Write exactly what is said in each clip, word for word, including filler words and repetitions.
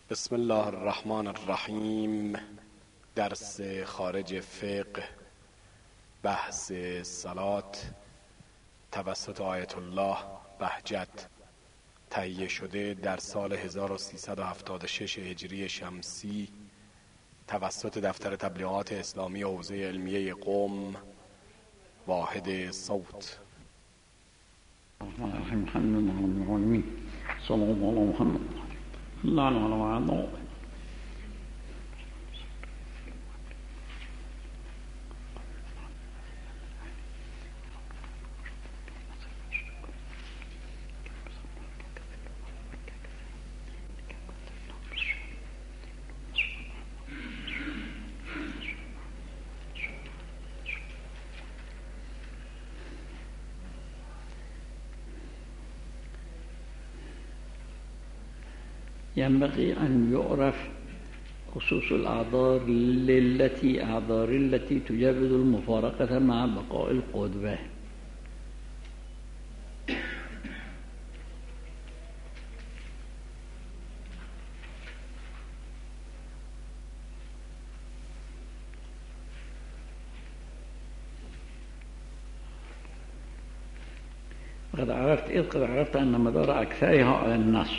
بسم الله الرحمن الرحیم. درس خارج فقه، بحث صلات توسط آیت الله بهجت، تهیه شده در سال هزار و سیصد و هفتاد و شش هجری شمسی توسط دفتر تبلیغات اسلامی حوزه علمیه قم، واحد صوت. الرحمن صلی الله علی محمد الله علی محمد. ينبغي أن يعرف خصوص الأعذار للتي أعذار التي تجوز المفارقة مع بقاء القدوة. قد عرفت إذ قد عرفت أن مدار أكثرها على النص.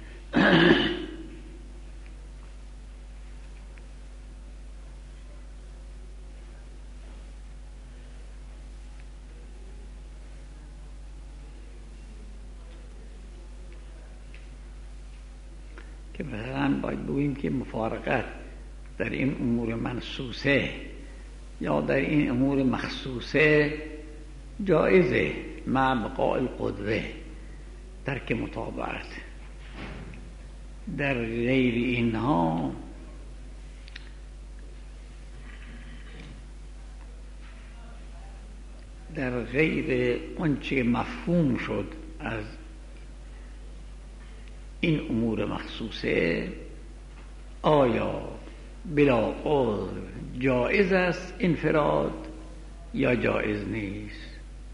که مثلا باید بگوییم که مفارقت در این امور منصوصه یا در این امور مخصوصه جایزه مع بقاء القدوه، ترک مطابقت. در غیر اینها در غیر آنچه مفهوم شد از این امور مخصوصه آیا بلا قدر جایز است انفراد یا جایز نیست،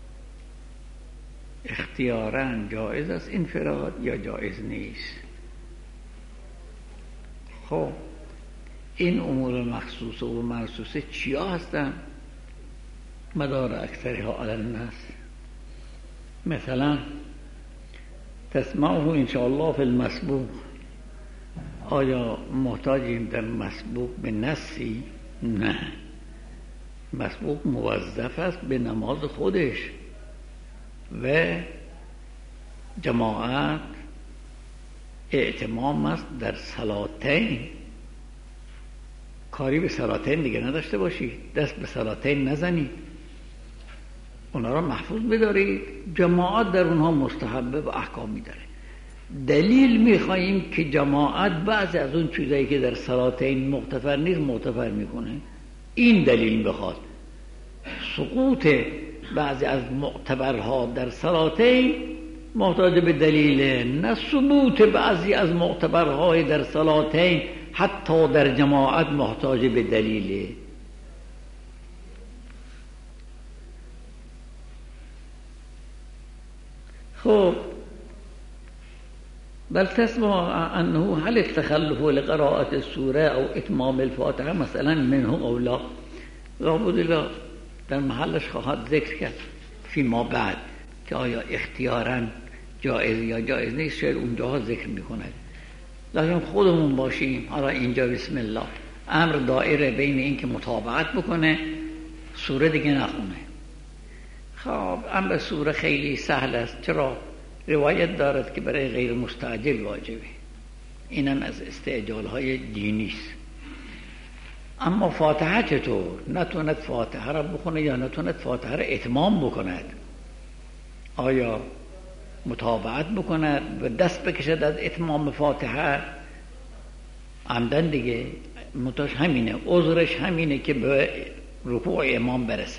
اختیاراً جایز است انفراد یا جایز نیست. خب این امور مخصوصه و منصوصه چیا هستن؟ مدار اکثرها علی النص. مثلا تسمعه انشاءالله فی المسبوق، آیا محتاجیم در مسبوق به نصی؟ نه، مسبوق موظف است به نماز خودش و جماعت اعتمام است در صلاتین. کاری به صلاتین دیگه نداشته باشید، دست به صلاتین نزنید، اونا را محفوظ بدارید. جماعت در اونها مستحبه و احکامی داره. دلیل میخواییم که جماعت بعضی از اون چیزایی که در صلاتین مغتفر نیست مغتفر میکنه. این دلیل بخواد سقوط بعضی از معتبرها در صلاتین محتاج به دلیل، نه ثبوت بعضی از معتبرهای در صلاتین حتی در جماعت محتاج به دلیل. خب بل تسمع انه هل التخلف لقراءة السوره او اتمام الفاتحه مثلا منه او لا، لابد لا، در محلش خواهد ذکر کرد فیما بعد که آیا اختیاراً جایز یا جایز نیست، شاید اونجاها ذکر میکنه. لازم خودمون باشیم. حالا اینجا بسم الله امر دایره بین این که مطابقت بکنه، سوره دیگه نخونه. خب امر سوره خیلی سهل است. چرا؟ روایت دارد که برای غیر مستعجل واجبه. اینم از استعجال های دینی است. اما فاتحه چطور؟ نتوند فاتحه را بخونه یا نتوند فاتحه را اتمام بکند؟ آیا مطابقت بکند و دست بکشد از اتمام فاتحه؟ عمدن دیگه متاش همینه، عذرش همینه که به رکوع امام برسه.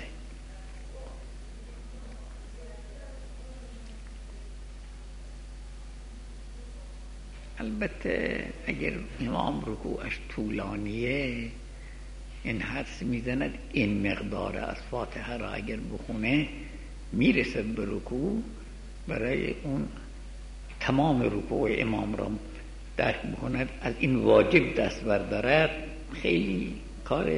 البته اگر امام رکوعش طولانیه این حدس میزند این مقدار از فاتحه را اگر بخونه میرسه به رکوع، برای اون تمام رکوع امام را درک بکند، از این واجب دست بردارد، خیلی کار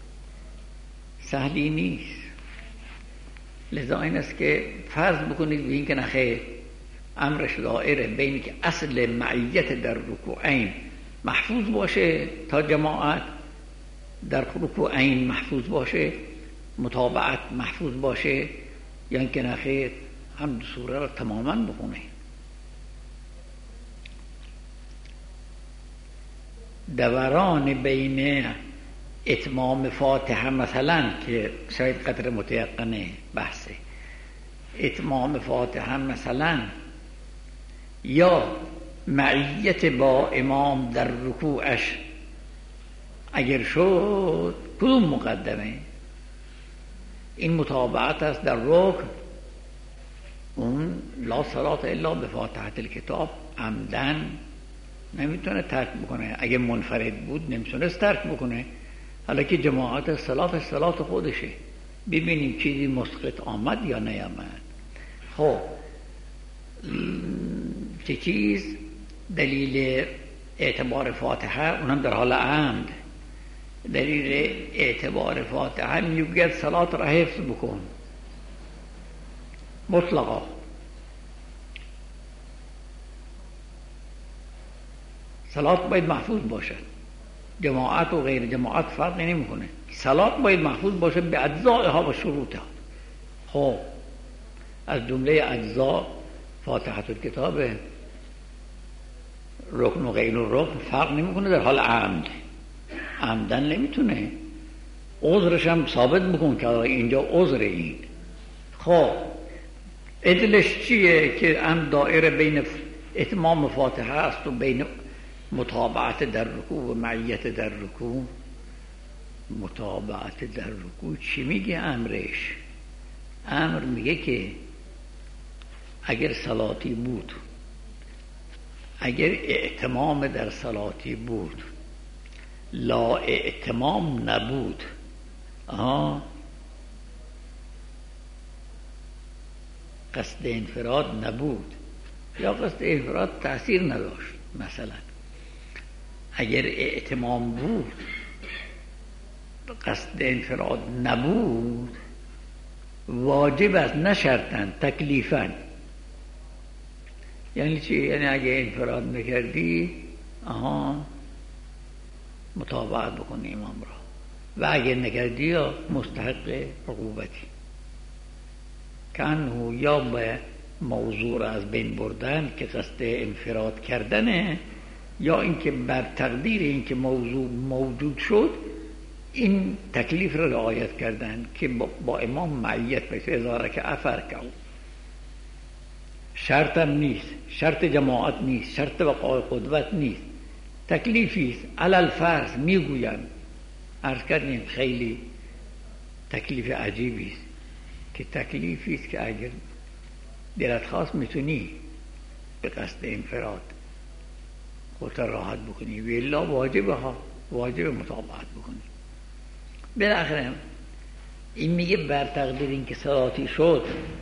سهلی نیست. لذا این است که فرض بکنید به این که نخیر امرش دائره بین که اصل معیت در رکوعین محفوظ باشه تا جماعت در رکوعین محفوظ باشه، متابعت محفوظ باشه، یا اینکه نخیر هم سوره را تماما بخونه. دوران بین اتمام فاتحه مثلا که شاید قدر متیقنه بحثه، اتمام فاتحه مثلا یا معیت با امام در رکوعش اگر شد، کدوم مقدمه؟ این متابعت است در رکن، اون لا صلاة الا بفاتحة الکتاب عمدن نمیتونه ترک بکنه. اگه منفرد بود نمیتونست ترک بکنه. حالا که جماعت صلاة صلاة خودشه، ببینیم چیزی مسقط آمد یا نیامد. خب چه چیز دلیل اعتبار فاتحه؟ اونم در حال عمد. دلیل اعتبار فاتحه میگوید صلاة را حفظ بکن مطلقا. صلاة باید محفوظ باشد، جماعت و غیر جماعت فرق نمیکنه. صلاة باید محفوظ باشد به اجزائها و شروطها. خب از جمله اجزا فاتحه الکتاب، رکن و غیر رکن فرق نمیکنه در حال عمد. عمدن نمیتونه، عذرش هم ثابت بکن که اینجا عذر این. خب ادلش چیه که هم دائره بین اتمام فاتحه است و بین متابعت در رکوع و معیت در رکوع؟ متابعت در رکوع چی میگه امرش؟ امر میگه که اگر صلاتی بود، اگر اعتمام در صلاتی بود، لا اعتمام نبود، آها قصد انفراد نبود یا قصد انفراد تأثیر نداشت، مثلا اگر اعتمام بود قصد انفراد نبود، واجب است نه شرطاً، تکلیفاً. یعنی چی؟ یعنی اگه انفراد نکردی آها متابعت بکنی امام را، و اگر نکردی یا مستحق عقوبتی. کانه یا به موضوع را از بین بردن که قصد انفراد کردنه، یا اینکه بر تقدیر اینکه موضوع موجود شد این تکلیف را رعایت کردن که با امام معیت بشه، ازاره که افر کرد. شرط هم نیست، شرط جماعت نیست، شرط بقای قدوت نیست، تکلیفی است. علل فرض میگویم، عرض کردیم خیلی تکلیف عجیبی است که تکلیفی است که اگر دلت خواست میتونی به قصد انفراد خودت راحت بکنی، ولی واجبه ها، واجب متابعت بکنی. بالاخره این میگه بر تقدیر این که صلاتی شد،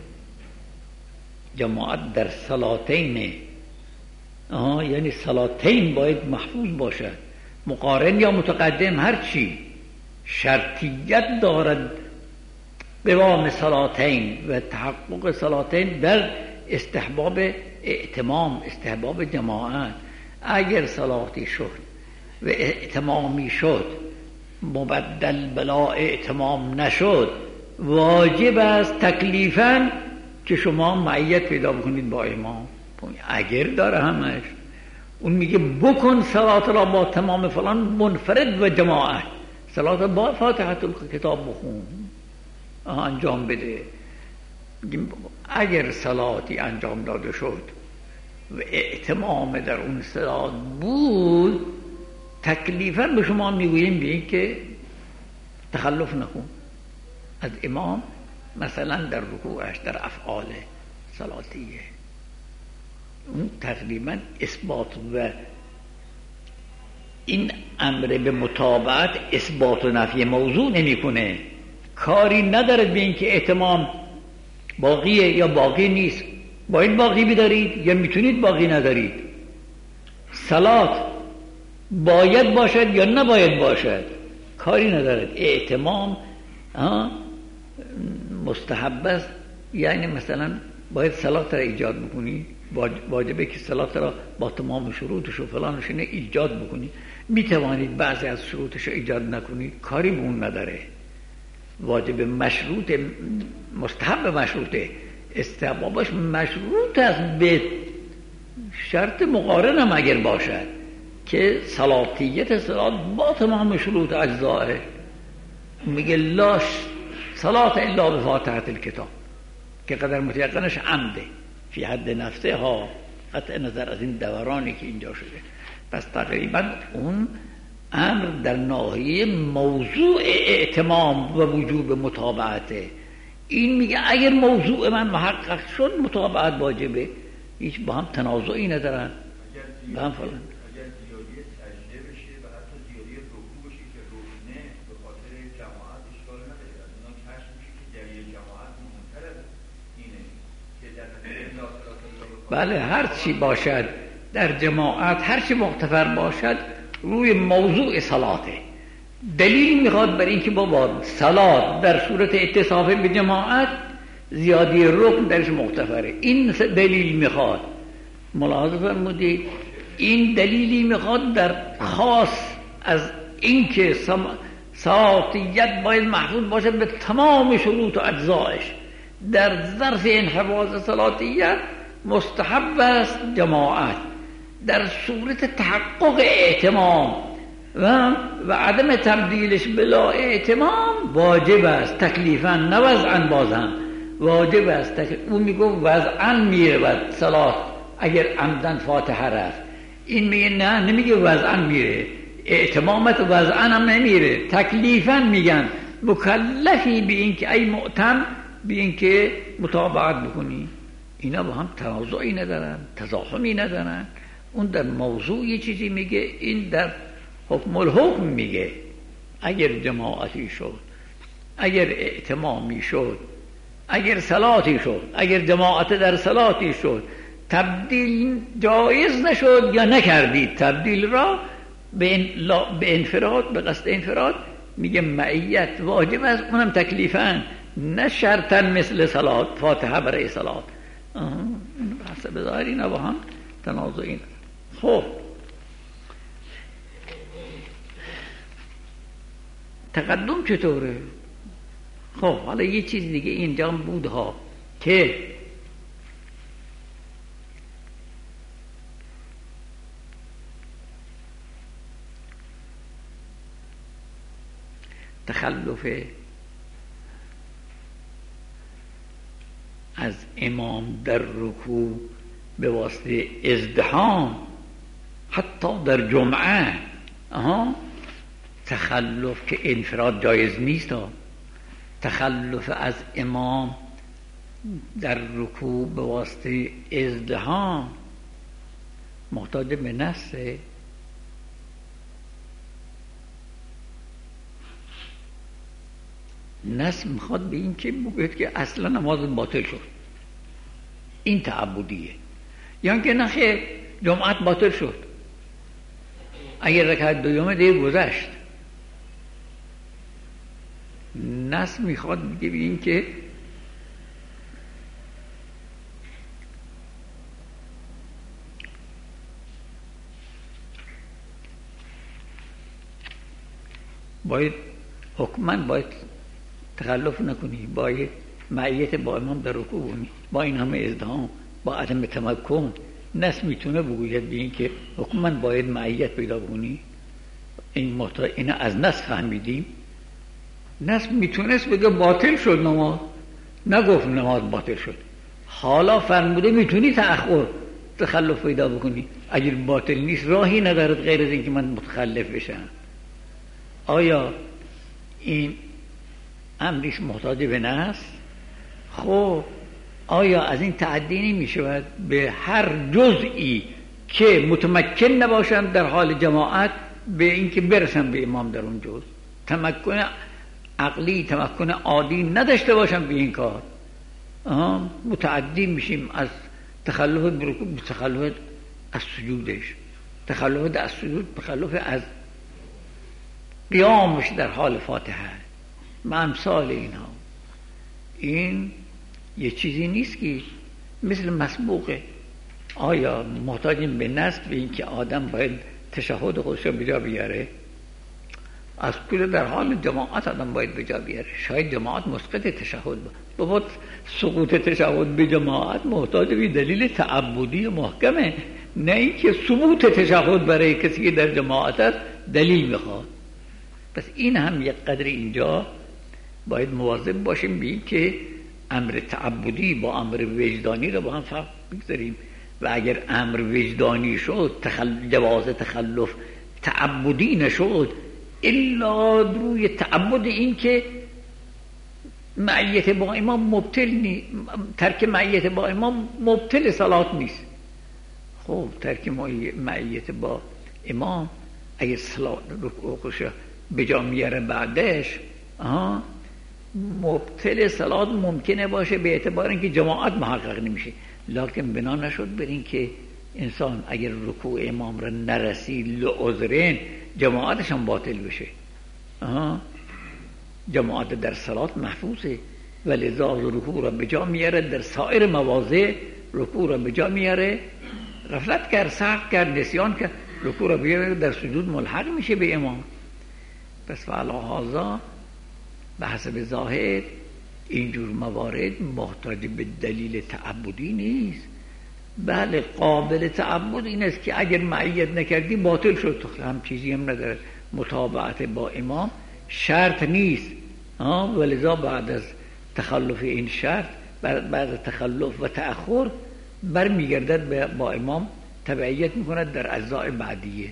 جماعت در صلاتین، آها یعنی صلاتین باید محفوظ باشد، مقارن یا متقدم هر چی، شرطیت دارد قوام صلاتین و تحقق صلاتین در استحباب اعتمام، استحباب جماعت. اگر صلاتی شد و اعتمامی شد مبدل بلا اعتمام نشد، واجب است تکلیفاً که شما معیت پیدا بکنید با امام. اگر داره همش، اون میگه بکن صلات را با تمام فلان منفرد و جماعت، صلات با فاتحه الکتاب بخون، انجام بده. اگر صلاتی انجام داده شد و اعتمام در اون صلات بود، تکلیفاً به شما میگوییم بین که تخلف نکن از امام، مثلا در رکوعش، در افعال صلاتیه. اون تقریبا اثبات و این امر به متابعت اثبات و نفی موضوع نمیکنه، کاری ندارد به اینکه اعتمام باقیه یا باقی نیست. باید باقی بدارید یا میتونید باقی ندارید. صلات باید باشد یا نباید باشد کاری ندارد. ائتمام مستحب است، یعنی مثلا باید صلات را ایجاد بکنی، واجبه که صلات را با تمام شروطش و فلانش نه ایجاد بکنی. میتوانید بعضی از شروطش را ایجاد نکنی، کاری به اون نداره. واجب مشروط، مستحب مشروطه، استحبابش مشروط است به شرط مقارن هم اگر باشد که صلاتیت صلات با تمام شروط اجزائه. میگه لاش صلات الا بفاتحه الکتاب که قدر متیقنش عمده فی حد نفسه ها، قطع نظر از این دورانی که اینجا شده. پس تقریبا اون امر در ناحیه موضوع ائتمام و وجوب متابعته. این میگه اگر موضوع من محقق شد متابعت واجبه، هیچ با هم تنازعی ندارن. با هم فلان اگر زیادی سجده بشه و حتی زیادی رکوع بشه که رکنه به خاطر جماعت اشکال نداره، از اونا کشف میشه که در یک جماعت مهمتر از اینه که در نتیجه بله هر چی باشد در جماعت، هر چی مغتفر باشد روی موضوع صلاته. دلیل میخواد برای اینکه بابا صلات در صورت اتصاف به جماعت زیادی رکن درش مغتفره، این دلیل میخواد. ملاحظه فرمودید این دلیلی میخواد در خاص از اینکه صلاتیت باید محفوظ باشه به تمام شروط و اجزایش. در ظرف انحواظ صلاتیت مستحب است جماعت، در صورت تحقق ائتمام و و عدم تبدیلش بلا ائتمام واجب است تکلیفاً نه وضعاً. بازم واجب است. اون میگه وضعاً میره و صلات اگر عمدن فاتحه رفت، این میگه نه نمیگه وضعاً میره، ائتمامت وضعاً هم نمیره، تکلیفاً میگن مکلفی به این که ای مؤتم به این که مطابقت بکنی. اینا با هم تنازعی ندارن، تزاحمی ندارن. اون در موضوع یه چیزی میگه، این در حکم الحکم میگه. اگر جماعتی شد، اگر ائتمامی شد، اگر صلاتی شد، اگر جماعت در صلاتی شد، تبدیل جایز نشد یا نکردید تبدیل را به انفراد، به قصد انفراد، میگه معیت واجب است، اونم تکلیفاً نه شرطاً مثل صلات فاتحه برای صلات. حسب ظاهر اینا با هم تنازعی ندارن. خب تقدم چطوره؟ خب حالا یه چیز دیگه اینجا بود ها که تخلف از امام در رکوع به واسطه ازدحام، حتی در جمعه آها تخلف که انفراد جایز نیست ها. تخلف از امام در رکوع به واسطه ازدحام محتاج به نصه. نص میخواد به این که بگوید که اصلا نماز باطل شد، این تعبدیه. یا که نخیر جمعت باطل شد، اگر رکعت دوم دیگه گذشت. نص میخواد بگه به این که باید حکماً باید تخلف نکنی، باید معیت با امام در رکوع کنی، با این همه ازدحام، با عدم تمکن. نص میتونه بگوید به این که حکماً باید معیت پیدا کنی. این محتاج اینا از نص فهمیدیم. نص میتونست بگه باطل شد نماز، نگفت نماز باطل شد. حالا فرموده میتونی تأخر تخلف پیدا بکنی. اگر باطل نیست راهی ندارد غیر از این که من متخلف بشم. آیا این امریش محتاج به نص؟ خب آیا از این تعدی نمی شود به هر جزئی که متمکن نباشم در حال جماعت به اینکه برسم به امام در اون جز، تمکن عقلی تمکن عادی نداشته باشم به این کار، متعدی میشیم از تخلف برکوع به تخلف از سجودش. تخلف در سجود تخلف از قیامش در حال فاتحه و امثال اینها. این یه چیزی نیست که مثل مسبوقه. آیا محتاجیم به نص به این که آدم باید تشهد خودش رو بجا بیاره؟ از کل در حال جماعت آدم باید بجا بیاره. شاید جماعت مسقط تشهد بود، بابا سقوط تشهد به جماعت محتاج به دلیل تعبدی محکمه، نه اینکه ثبوت تشهد برای کسی که در جماعت است دلیل میخواد. پس این هم یک قدر اینجا باید مواظب باشیم به این که امر تعبدی با امر وجدانی رو با هم فرق بگذاریم. و اگر امر وجدانی شد تخل... جواز تخلف تعبدی نشد الا روی تعبد این که معیت با امام مبتل نی... ترک معیت با امام مبتل صلات نیست. خب ترک معیت با امام اگر صلات رکوعش به جا میاره بعدش آها مبتل صلات ممکنه باشه به اعتبار اینکه جماعت محقق نمیشه، لکن بنا نشد بر این که انسان اگر رکوع امام را نرسید لعذرین جماعتش هم باطل بشه. آها جماعت در صلات محفوظه و لذا رکوع را به جا میاره، در سایر مواضع رکوع را به جا میاره. غفلت کرد، سهو کرد، نسیان کرد، رکوع را بیاره در سجود ملحق میشه به امام. پس فعلا هذا به حسب ظاهر اینجور موارد محتاج به دلیل تعبدی نیست. بله قابل تعبد این است که اگر معیت نکردی باطل شد، تو هم چیزی هم نداره. متابعت با امام شرط نیست، ولذا بعد از تخلف این شرط بعد از تخلف و تأخر برمیگردد با امام تبعیت میکند در اجزاء بعدیه.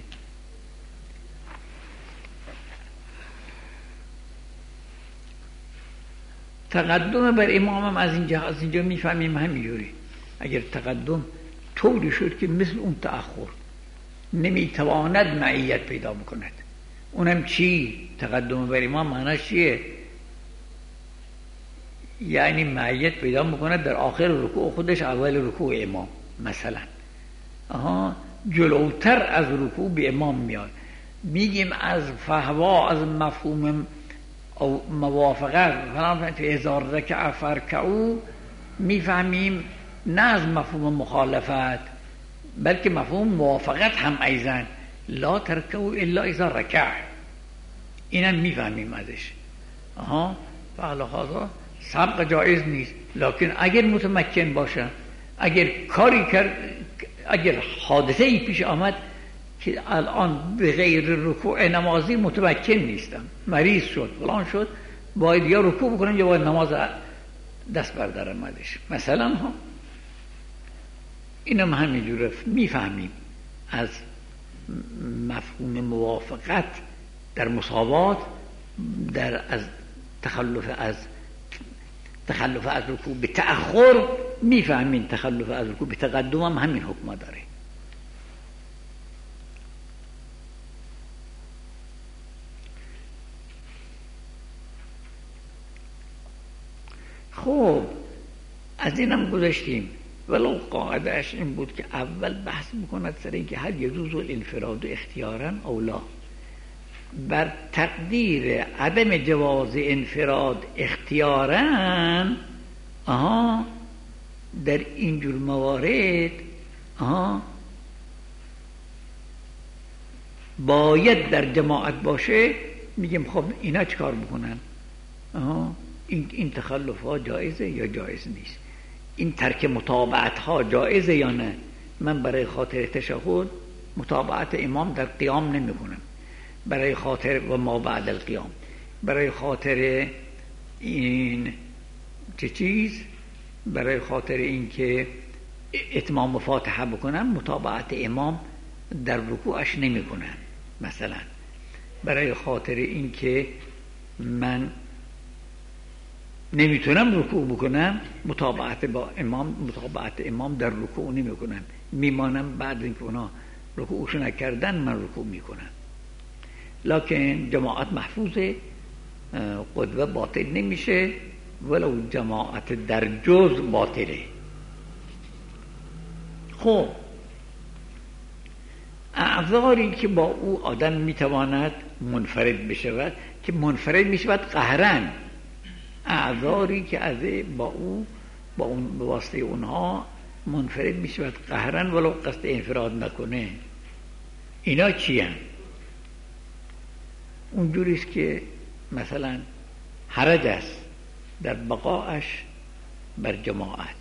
تقدم بر امام هم از اینجا از اینجا میفهمیم همینجوری. اگر تقدم طوری شد که مثل اون تأخر نمیتواند معیت پیدا بکند، اونم چی؟ تقدم بر امام معناش چیه؟ یعنی معیت پیدا بکند در آخر رکوع خودش اول رکوع امام مثلا. آها جلوتر از رکوع به امام میاد. میگیم از فهوا از مفهوم او موافقت فلان فی هزار رکعه فرکعو میفهمیم نه از مفهوم مخالفت بلکه مفهوم موافقت هم ایضا لا ترکعو الا اذا رکع، اینم میفهمیم ازش. آها فعلا هذا سبق جایز نیست، لکن اگر متمکن باشه، اگر کاری کرد، اگر حادثه ای پیش آمد که الان به غیر رکوع نمازی متمکن نیستم، مریض شد فلان شد، باید یا رکوع بکنم یا باید نماز دست بردارم ازش مثلا ها. اینم همینجوره میفهمیم از مفهوم موافقت در مساوات، در از تخلف از تخلف از رکوع به تأخر میفهمیم تخلف از رکوع به تقدم هم همین حکم داره. خب از اینم گذاشتیم، ولو قاعدهش این بود که اول بحث میکند سر این که هل یجوز الانفراد اختیارا او لا. بر تقدیر عدم جواز انفراد اختیارا آها در اینجور موارد آها باید در جماعت باشه، میگیم خب اینا چکار بکنن؟ آها این این تخلف ها جایزه یا جایز نیست؟ این ترک متابعت ها جایزه یا نه؟ من برای خاطر تشهد متابعت امام در قیام نمی کنم، برای خاطر و ما بعد القیام، برای خاطر این چه چیز، برای خاطر این که اتمام فاتحه بکنم متابعت امام در رکوعش نمی کنم مثلا، برای خاطر این که من نمیتونم رکوع بکنم متابعت با امام متابعت امام در رکوع نمی کنم، میمانم بعد اینکه اونا رکوعشو نکردن من رکوع میکنم. لکن جماعت محفوظه، قدوه باطل نمیشه ولو جماعت در جز باطله. خب اعذاری که با او آدم میتواند منفرد بشود که منفرد میشود قهرن، اعذاری که از با او با اون به واسطه اونها منفرد میشود قهرن ولو قصد انفراد نکنه. اینا چی هست؟ اونجوریست که مثلا حرج است در بقاش بر جماعت،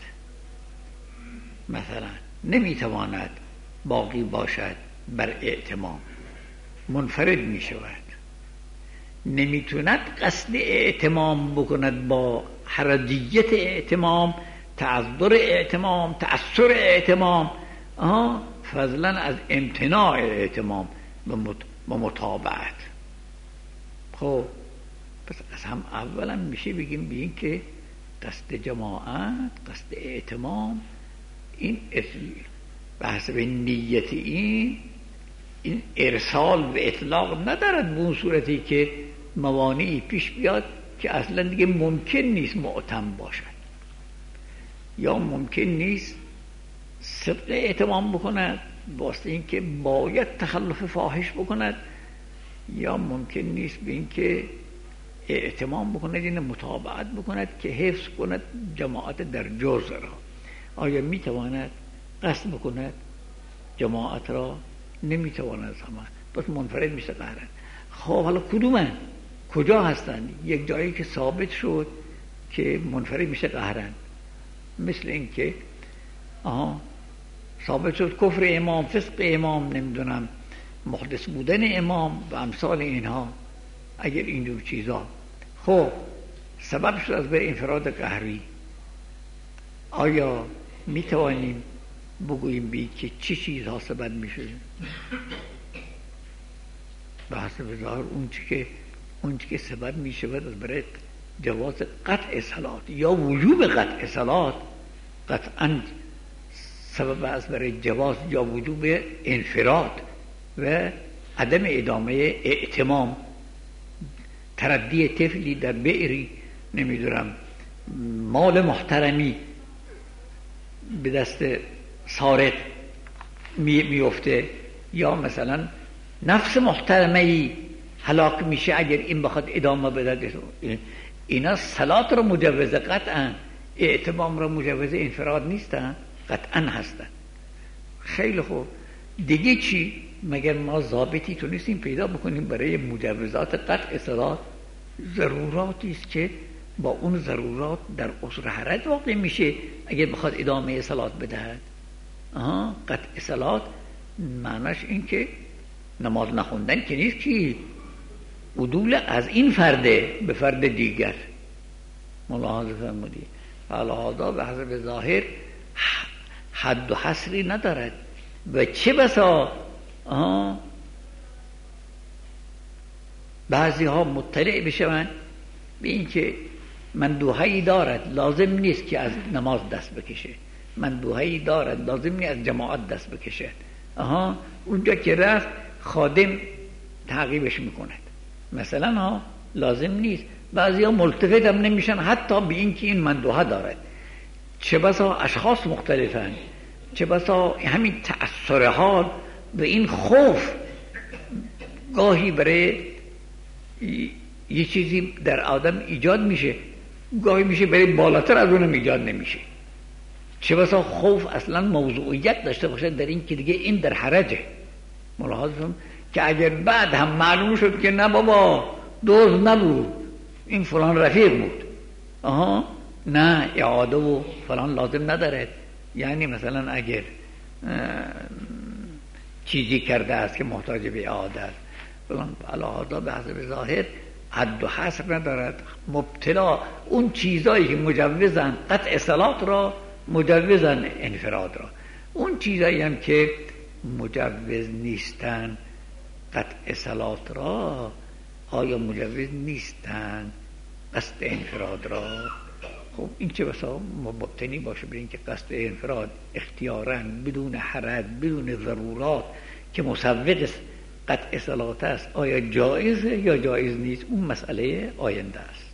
مثلا نمیتواند باقی باشد بر اعتمام، منفرد می شود، نمیتوند قصد اعتمام بکند با حرجیت اعتمام، تعذر اعتمام، تأثر اعتمام، آه فضلا از امتناع اعتمام با متابعت. خب پس از هم اولا میشه بگیم بگیم که قصد جماعت، قصد اعتمام، این به حسب نیت این این ارسال و اطلاق ندارد به اون صورتی که موانعی پیش بیاد که اصلا دیگه ممکن نیست معتم باشد، یا ممکن نیست صدق اعتمام بکند واسه این که باید تخلف فاحش بکند، یا ممکن نیست به این که اعتمام بکند این متابعت بکند که حفظ کند جماعت در جزء را. آیا میتواند قصد بکند جماعت را؟ نمیتواند همه، بس منفرد میشه قهرن. خب حالا کدومن؟ کجا هستن؟ یک جایی که ثابت شد که منفرد میشه قهرن، مثل این که آها ثابت شد کفر امام، فسق امام، نمیدونم محدث بودن امام و امثال اینها. اگر این دو چیزا خب سبب شد از به انفراد قهری، آیا میتوانیم بگوییم بی که چی چیزها سبب میشه؟ به حسب ظاهر اون چی که اون چی که سبب میشه از برای جواز قطع صلات یا وجوب قطع صلات، قطعا سبب از برای جواز یا وجوب انفراد و عدم ادامه اعتمام. تردی طفلی در بئری، نمیدونم مال محترمی به دست سارق میفته، یا مثلا نفس محترمه‌ای هلاک میشه اگر این بخواد ادامه بده. اینا صلات رو مجوز قطعا، اعتمام رو مجوز انفراد نیستن، قطعا هستن. خیلی خوب، دیگه چی؟ مگر ما ضابطی تونستیم پیدا بکنیم برای مجوزات قطع صلات؟ ضروراتی است که با اون ضرورات در عذر حرج واقع میشه اگر بخواد ادامه صلات بدهد. آها قطع صلات معناش این که نماز نخوندن که نیست، که عدول از این فرده به فرد دیگر. ملاحظه فرمودید. حالا به حسب ظاهر حد و حصری ندارد و چه بسا بعضی ها مطلع بشوند به این که مندوحه‌ای دارد، لازم نیست که از نماز دست بکشه، مندوحه‌ای دارد لازم نیست از جماعت دست بکشه. آها اونجا که رفت خادم تعقیبش میکند مثلا، ها لازم نیست. بعضی ها ملتفت هم نمیشن حتی به این که این مندوحه دارد. چه بسا اشخاص مختلفن، چه بسا همین تأثیر حال به این خوف گاهی برای یه چیزی در آدم ایجاد میشه، گاهی میشه برای بالاتر از اونم ایجاد نمیشه. چه بسا خوف اصلا موضوعیت داشته باشه در این که دیگه این در حرجه. ملاحظم که اگر بعد هم معلوم شد که نه بابا دوز نبود، این فلان رفیق بود، آها نه اعاده و فلان لازم نداره. یعنی مثلا اگر چیزی کرده است که محتاج به اعاده است فلان، علاوه به حسب ظاهر حد و حصر ندارد. مبتلا اون چیزایی که مجوزن قطع صلات را، مجوزن انفراد را. اون چیزایی هم که مجوز نیستن قطع صلات را، آیا مجوز نیستن قصد انفراد را؟ خب این چه بسا مبتنی باشه به این که قصد انفراد اختیاراً بدون حرج، بدون ضرورات که مسوق قطع صلات است، آیا جایزه یا جایز نیست؟ اون مسئله آینده است.